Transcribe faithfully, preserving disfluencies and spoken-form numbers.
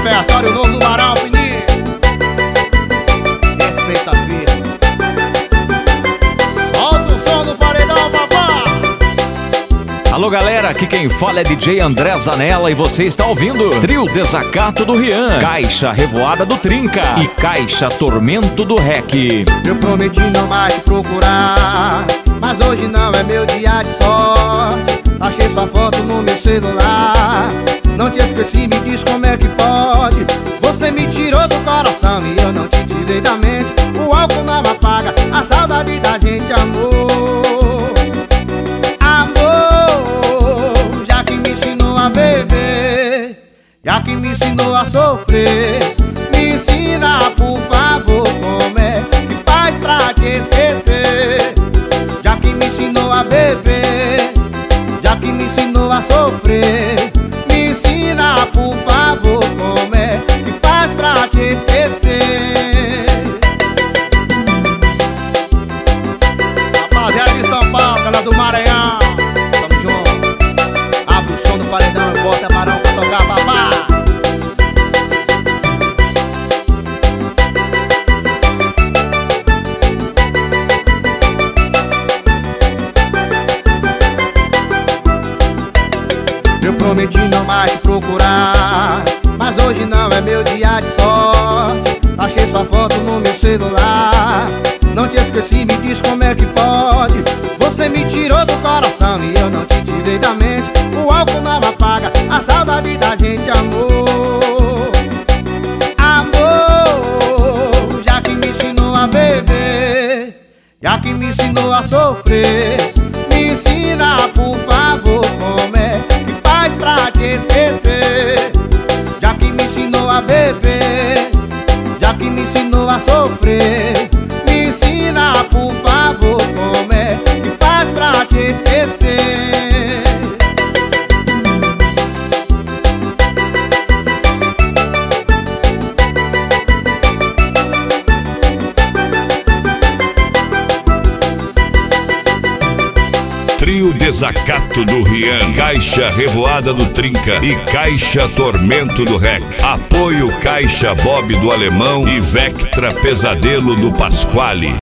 repertório novo do Barão, menino. Respeita a vida. Solta o som do paredão, papá. Alô galera, aqui quem fala é D J André Zanella e você está ouvindo Trio Desacato do Rian, Caixa Revoada do Trinca e Caixa Tormento do Rec. Eu prometi não mais te procurar, mas hoje não é meu dia de sorte. Achei sua foto no meu celular, não te esqueci, me diz como é que pode. Você me tirou do coração e eu não te tirei da mente. O álcool não apaga a saudade da gente, amor. Amor, já que me ensinou a beber, já que me ensinou a sofrer, me ensina, por favor, como é que faz pra te esquecer. Já que me ensinou a beber, já que me ensinou a sofrer, me ensina, por favor, como é que faz pra te esquecer. Rapaziada de São Paulo, galera do Maranhão, tamo junto. Abre o som do paredão e bota Barão pra tocar, papá. Eu prometi não mais te procurar, mas hoje não é meu dia de sorte. Achei sua foto no meu celular, não te esqueci, me diz como é que pode. Você me tirou do coração e eu não te tirei da mente. O álcool não apaga a saudade da gente, amor. Amor, já que me ensinou a beber, já que me ensinou a sofrer, me ensina, por favor, como é que faz pra te esquecer. Já que me ensinou a beber, já que me ensinou a sofrer, me ensina, por favor, como é que faz pra te esquecer. Trio Desacato do Rian, Caixa Revoada do Trinca e Caixa Tormento do Rec. Apoio Caixa Bob do Alemão e Vectra Pesadelo do Pasquale.